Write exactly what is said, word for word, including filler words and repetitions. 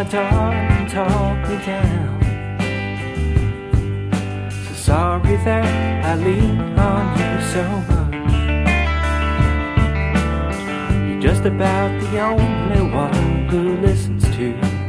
my darling, talk me down. So sorry that I lean on you so much. You're just about the only one who listens to